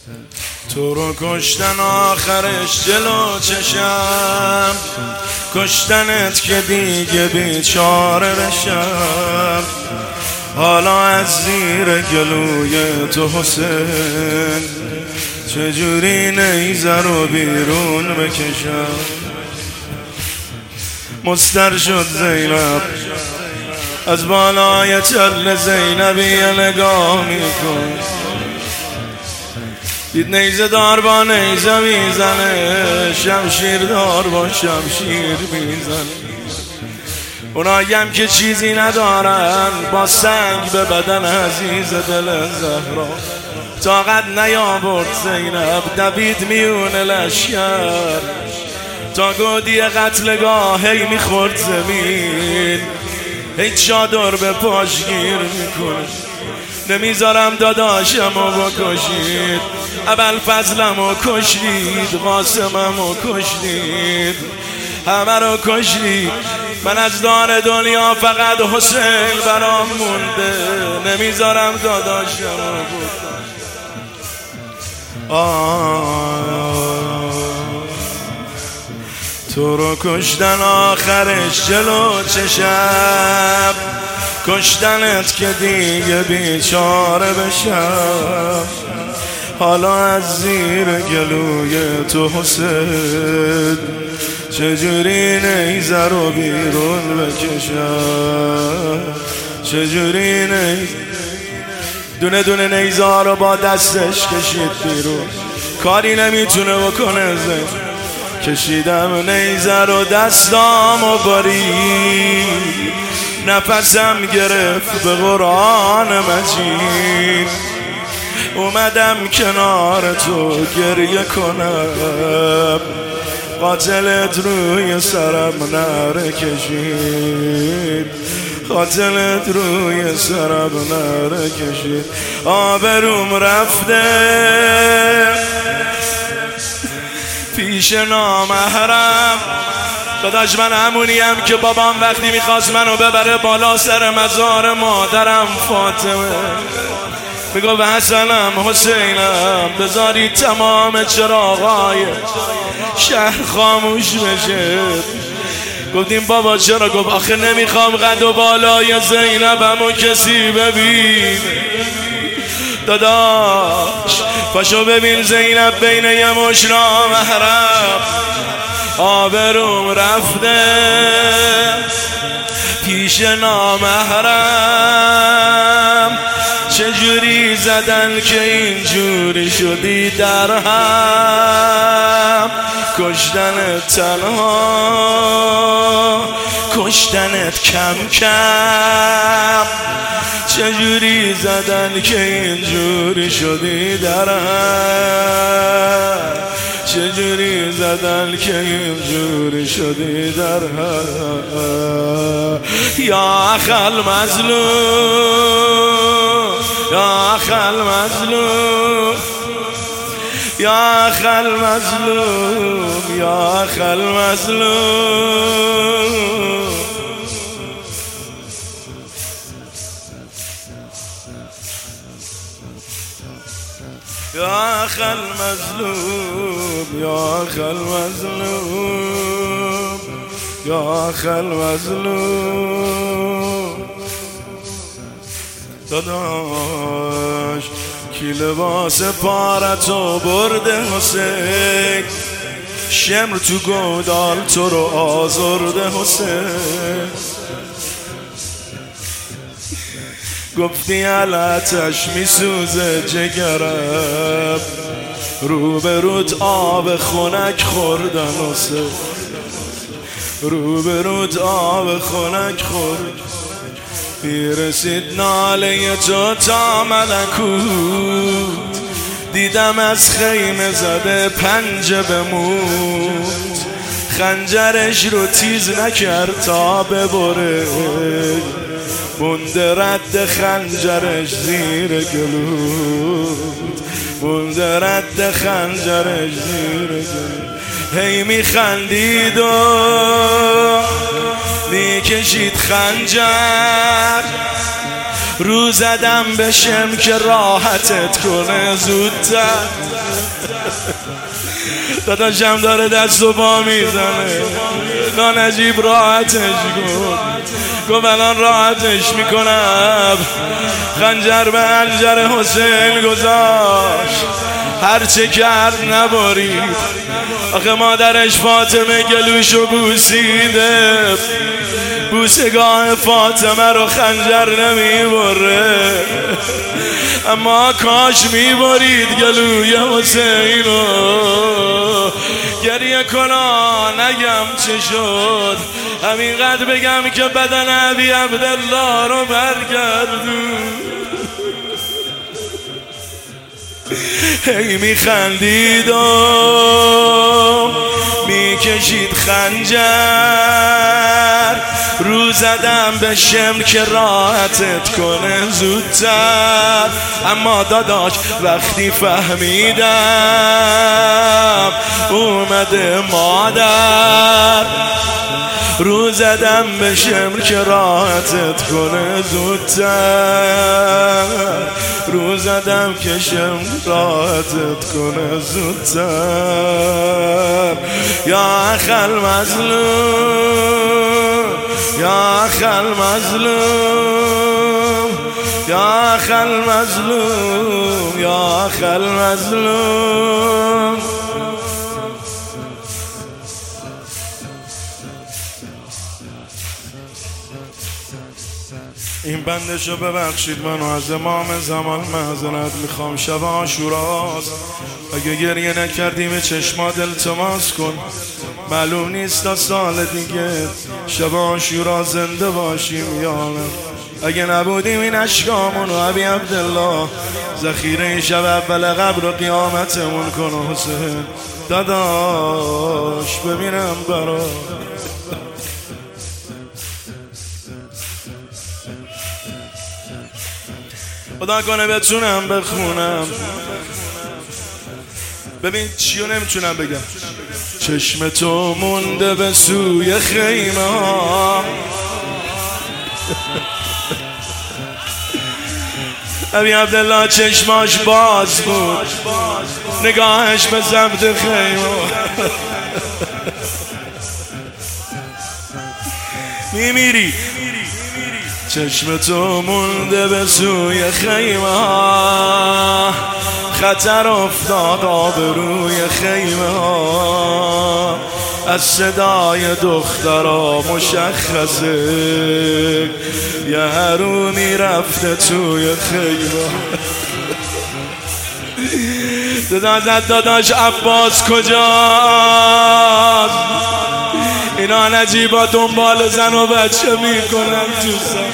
تو رو کشتن آخرش جلو چشم، کشتنت که دیگه بیچاره بشم. حالا از زیر گلوی تو حسین چجوری نیزه رو بیرون بکشم. مستر شد زینب از بالای چل زینبی نگاه میکن، دید نیزه دار با نیزه میزنه، شمشیر دار با شمشیر میزنه. اونایم که چیزی ندارن با سنگ به بدن عزیز دل زهرا طاقت نیاورد زینب، دوید میون لشکر تا گودی قتلگاه هی میخورد زمین، هی چادر به پاش گیر میکنه. نمیذارم داداشمو بکشید، ابوالفضلمو کشید، قاسممو کشید، همه رو کشید. من از دار دنیا فقط حسین برام مونده، نمیذارم داداشمو بکشید. تو رو کشتن آخرش جلو چشم، کشتنت که دیگه بیچاره بشم. حالا از زیر گلوی تو حسین چجوری نیزه رو بیرون بکشم، چجوری دونه دونه نیزه ها رو با دستش کشید بیرون، کاری نمیتونه بکنه زین. کشیدم نیزه رو دستام و برید، نفسم گرفت به قرآن مجید. اومدم کنار تو گریه کنم، قاتلت روی سرم نره کشید، قاتلت روی سرم نره کشید. آبروم رفته پیش نامحرم. داداش من همونیم که بابام وقتی میخواست منو ببره بالا سر مزار مادرم فاطمه میگو به حسنم حسینم بذاری تمام چراغای شهر خاموش بشه. گفتیم بابا چرا؟ گفت آخه نمیخوام قد و بالای زینبمو کسی ببین. داداش پاشو ببین زینب بین یه مش نامحرم، آبروم رفته پیش نامحرم. چجوری زدن که اینجوری شدی در هم، کشتنت تنها، کشتنت کم کم. چجوری زدن که اینجوری شدی در هم، چجوری زدن که اینجوری شدی در هم. یا اخل مظلوم، یا اخل مظلوم، یا اخل مظلوم، یا اخل مظلوم. یا اخل مظلوم، یا اخل مظلوم، یا اخل مظلوم. داداش کی لباس پارتو برده حسین، شمر تو گودال تو رو آزرده حسین. گفتی علتش میسوزه جگرم، روبروت آب خنک خوردن حسین، روبروت آب خنک خورد. میرسید ناله تو تا ملکوت، دیدم از خیمه زده پنجه بموت. خنجرش رو تیز نکرد تا ببره، مونده رد خنجرش زیر گلوت، مونده رد خنجرش زیر گلوت. هی میخندید و میکشید خنجر، رو زدم بشم که راحتت کنه زودتر. داداشم داره دست و پا میزنه، نجیب راحتش گفت الان راحتش میکنم. خنجر به حنجر حسین گذاشت، هرچه کرد نبارید. آخه مادرش فاطمه گلوشو بوسیده، بوسگاه فاطمه رو خنجر نمیبره، اما کاش میبرید گلوی حسینو. گریه کنا نگم چه شد، همینقدر بگم که بدن ابی عبدالله رو برگردون. هی میخندید و میکشید خنجر، رو زدم بشم که راحتت کنه زودتر. اما داداش وقتی فهمیدم اومده مادر، رو زدم بشم که راحتت کنه زودتر، رو زدم کشم راحتت کنه زودتر. یا اخل مظلوم، یا اخل مظلوم، یا اخل مظلوم، یا اخل مظلوم. این بندشو ببخشید، منو از امام زمان معذرت میخوام. شب عاشوراست، اگه گریه نکردیم چشمات التماس کن، معلوم نیست تا سال دیگه شب عاشورا زنده باشیم یا نه. اگه نبودیم این اشکامون و ابی عبدالله، ذخیره شب اول قبر و قیامتمون کن. حسین داداش ببینم برا خدا کنه بتونم بخونم. ببین چیو نمیتونم بگم. چشم تو مونده به سوی خیمه ها، ابی عبدالله چشماش باز بود، نگاهش به سمت خیمه میمیری. چشم تو مونده به سوی خیمه ها، خطر افتاد آبروی خیمه ها، از صدای دخترها مشخصه یه حرومی رفته توی خیمه. داداش عباس کجاست؟ اینا نجیبا دنبال زن و بچه میکنن تو سر.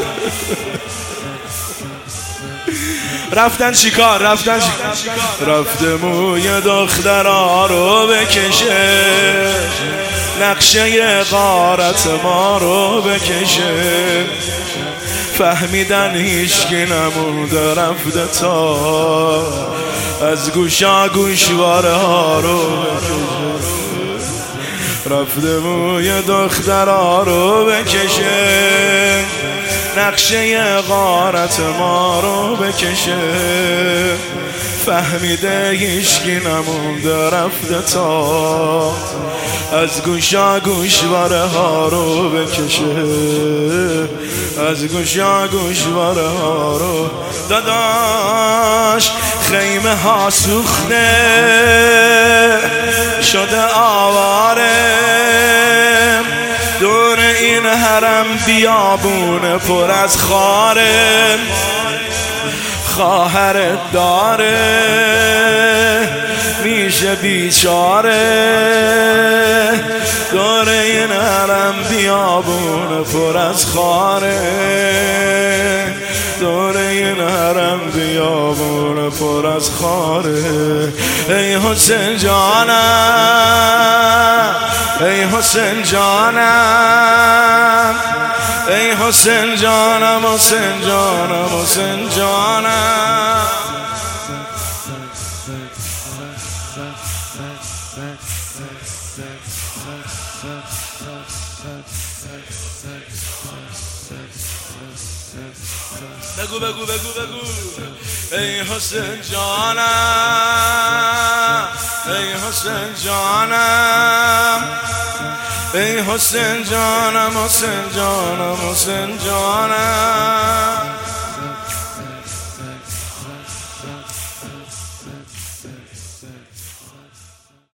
رفتن چیکار؟ رفته موی دخترها رو بکشه، نقشه غارت ما رو بکشه. فهمیدن هیچکی نمونده، رفته تا از گوشا گوشواره ها رو بکشه. رفته موی دخترها رو بکشه، نقشه غارت ما رو بکشه. فهمیده هیچکی نمونده، رفته تا از گوشا گوشواره ها رو بکشه، از گوشا گوشواره ها رو. داداش خیمه ها سوخته شده آواره، دور این حرم بیابونه پر از خاره، خواهرت داره میشه بیچاره، دور این حرم بیابونه پر از خاره، دور این حرم بیابونه پر از خاره. ای حسین جانم، ای حسین جانم، ای حسین جانم، حسین جانم، حسین جانم. بگو بگو بگو بگو ای حسین جانم ای حسین جانم ای حسین جانم حسین جانم حسین جانم